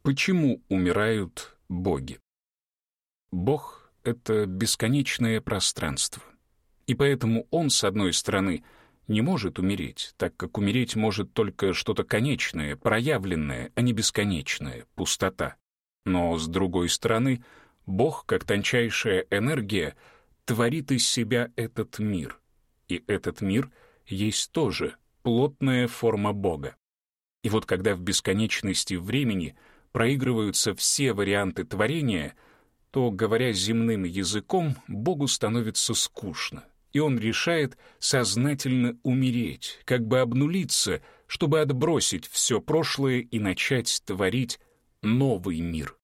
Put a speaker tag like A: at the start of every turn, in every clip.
A: Почему умирают боги? Бог — это бесконечное пространство. И поэтому он, с одной стороны, не может умереть, так как умереть может только что-то конечное, проявленное, а не бесконечное, пустота. Но, с другой стороны, Бог, как тончайшая энергия, творит из себя этот мир. И этот мир есть тоже плотная форма Бога. И вот когда в бесконечности времени проигрываются все варианты творения, то, говоря земным языком, Богу становится скучно, и он решает сознательно умереть, как бы обнулиться, чтобы отбросить все прошлое и начать творить новый мир.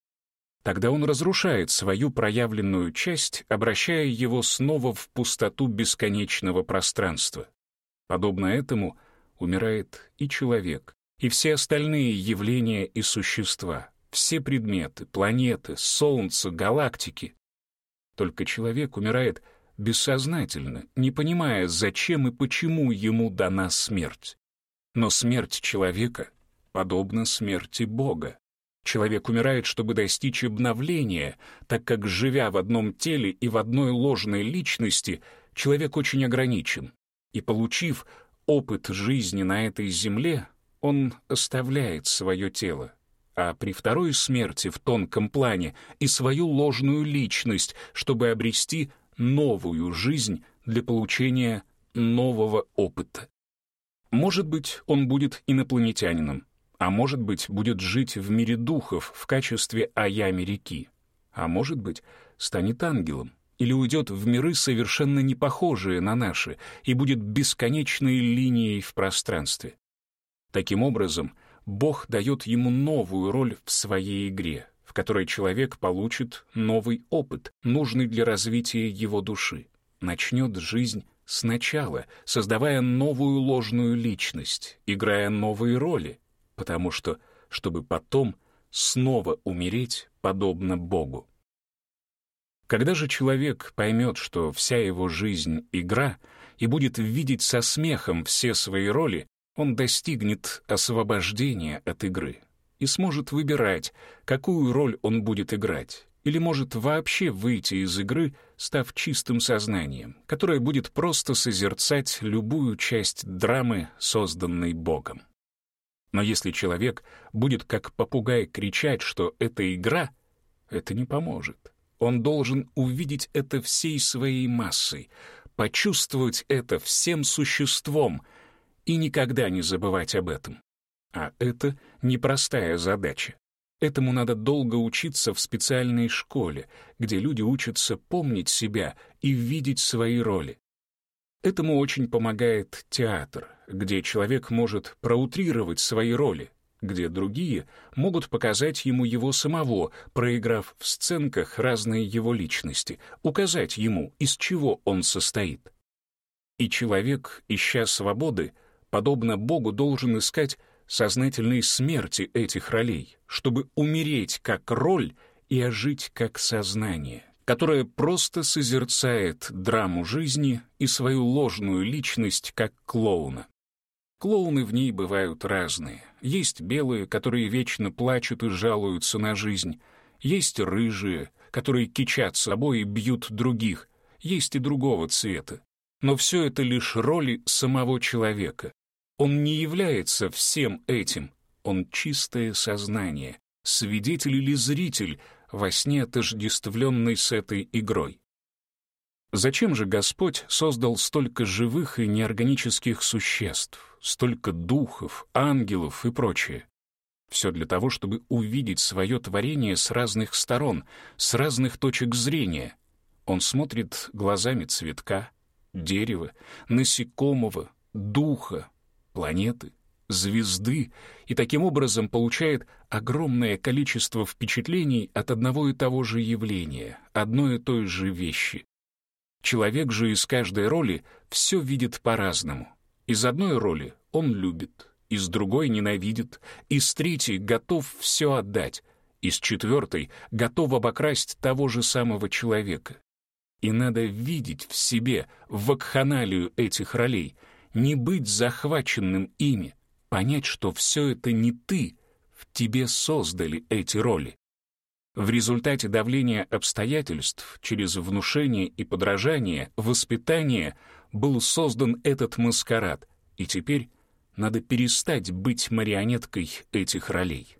A: Тогда он разрушает свою проявленную часть, обращая его снова в пустоту бесконечного пространства. Подобно этому умирает и человек, и все остальные явления и существа, все предметы, планеты, Солнце, галактики. Только человек умирает бессознательно, не понимая, зачем и почему ему дана смерть. Но смерть человека подобна смерти Бога. Человек умирает, чтобы достичь обновления, так как, живя в одном теле и в одной ложной личности, человек очень ограничен. И, получив опыт жизни на этой земле, он оставляет свое тело, а при второй смерти в тонком плане и свою ложную личность, чтобы обрести новую жизнь для получения нового опыта. Может быть, он будет инопланетянином, а может быть, будет жить в мире духов в качестве аями-реки, а может быть, станет ангелом или уйдет в миры, совершенно не похожие на наши, и будет бесконечной линией в пространстве. Таким образом, Бог дает ему новую роль в своей игре, в которой человек получит новый опыт, нужный для развития его души, начнет жизнь сначала, создавая новую ложную личность, играя новые роли, потому что, чтобы потом снова умереть подобно Богу. Когда же человек поймет, что вся его жизнь — игра, и будет видеть со смехом все свои роли, он достигнет освобождения от игры и сможет выбирать, какую роль он будет играть, или может вообще выйти из игры, став чистым сознанием, которое будет просто созерцать любую часть драмы, созданной Богом. Но если человек будет как попугай кричать, что это игра, это не поможет. Он должен увидеть это всей своей массой, почувствовать это всем существом и никогда не забывать об этом. А это непростая задача. Этому надо долго учиться в специальной школе, где люди учатся помнить себя и видеть свои роли. Этому очень помогает театр, где человек может проутрировать свои роли, где другие могут показать ему его самого, проиграв в сценках разные его личности, указать ему, из чего он состоит. И человек, ища свободы, подобно Богу, должен искать сознательной смерти этих ролей, чтобы умереть как роль и ожить как сознание, которое просто созерцает драму жизни и свою ложную личность как клоуна. Клоуны в ней бывают разные. Есть белые, которые вечно плачут и жалуются на жизнь. Есть рыжие, которые кичат собой и бьют других. Есть и другого цвета. Но все это лишь роли самого человека. Он не является всем этим. Он чистое сознание, свидетель или зритель, во сне отождествленный с этой игрой. Зачем же Господь создал столько живых и неорганических существ, столько духов, ангелов и прочее? Все для того, чтобы увидеть свое творение с разных сторон, с разных точек зрения. Он смотрит глазами цветка, дерева, насекомого, духа, планеты, звезды, и таким образом получает огромное количество впечатлений от одного и того же явления, одной и той же вещи. Человек же из каждой роли все видит по-разному. Из одной роли он любит, из другой ненавидит, из третьей готов все отдать, из четвертой готов обокрасть того же самого человека. И надо видеть в себе вакханалию этих ролей, не быть захваченным ими, понять, что все это не ты, в тебе создали эти роли. В результате давления обстоятельств, через внушение и подражание, воспитание, был создан этот маскарад, и теперь надо перестать быть марионеткой этих ролей.